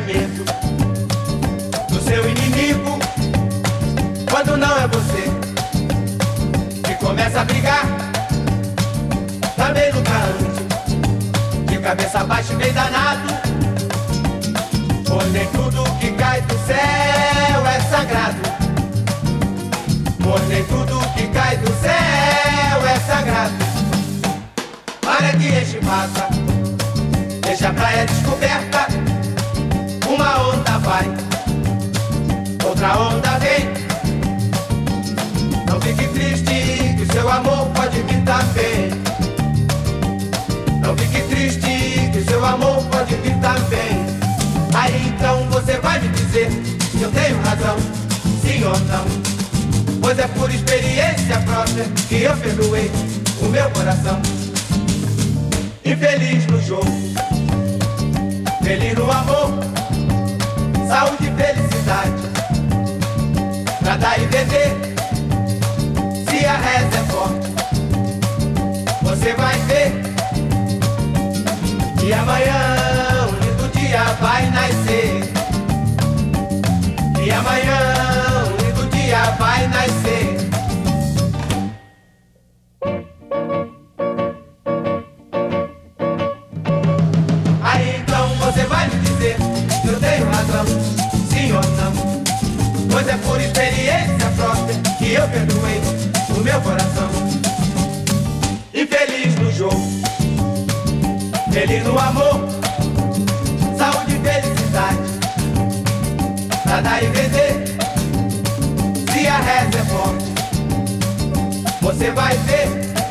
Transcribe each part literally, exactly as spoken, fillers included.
medo do seu inimigo, quando não é você que começa a brigar. Também nunca ande de cabeça baixa e bem danado, pois nem tudo que cai do céu é sagrado. Pois nem tudo que cai do céu é sagrado. Maré que enche massa, deixa a praia descoberta. Uma onda vai, outra onda vem. Não fique triste, que seu amor pode vir também. Não fique triste, que seu amor pode vir também. Aí então você vai me dizer se eu tenho razão, sim ou não. Pois é por experiência própria que eu perdoei o meu coração. Infeliz no jogo, feliz no amor, saúde e felicidade, pra dar e vender. Se a reza é forte, você vai ver que amanhã um lindo dia vai nascer. Que amanhã um lindo dia vai nascer. Aí então você vai me dizer se eu tenho razão, sim ou não. Pois é por experiência própria que eu perdoei o meu coração. Infeliz no jogo, feliz no amor, saúde e felicidade, pra dar e vender. Se a reza é forte, você vai ver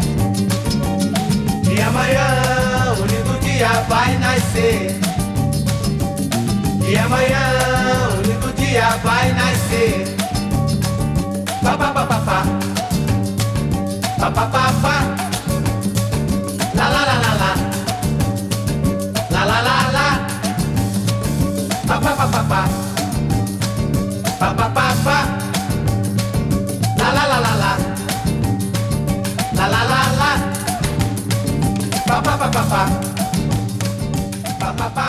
que amanhã um lindo dia vai nascer. Que amanhã um lindo dia vai nascer. Pa pa pa pa pa, pa pa pa pa, la la la la la, la la la la, pa pa pa pa pa, pa pa pa pa, la la la la la, la la la la, pa pa pa pa pa, pa pa pa.